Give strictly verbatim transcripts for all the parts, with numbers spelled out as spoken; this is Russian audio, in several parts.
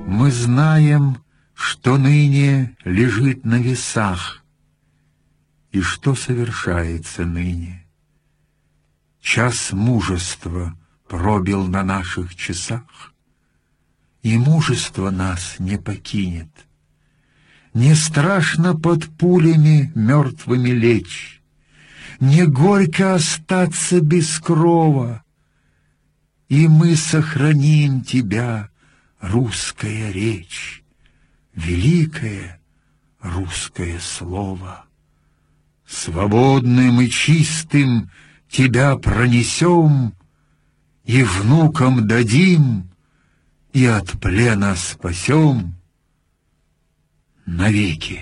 Мы знаем, что ныне лежит на весах, и что совершается ныне. Час мужества пробил на наших часах, и мужество нас не покинет. Не страшно под пулями мертвыми лечь, не горько остаться без крова, и мы сохраним тебя, русская речь, великое русское слово. Свободным и чистым тебя пронесем, и внукам дадим, и от плена спасем навеки.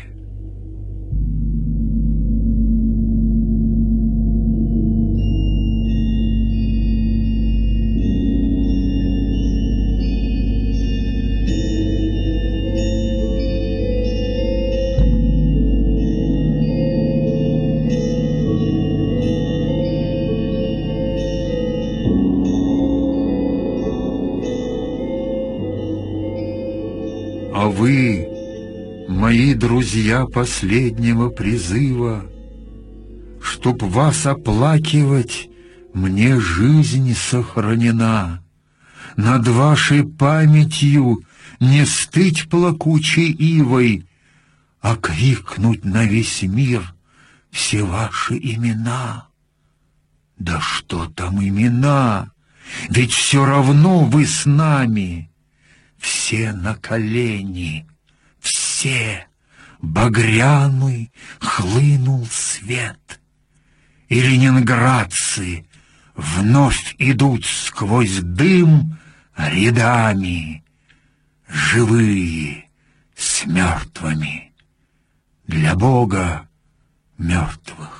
А вы, мои друзья последнего призыва, чтоб вас оплакивать, мне жизнь сохранена. Над вашей памятью не стыть плакучей ивой, а крикнуть на весь мир все ваши имена. Да что там имена, ведь все равно вы с нами. Все на колени, все, багряный хлынул свет, и ленинградцы вновь идут сквозь дым рядами, живые с мертвыми, для Бога мертвых.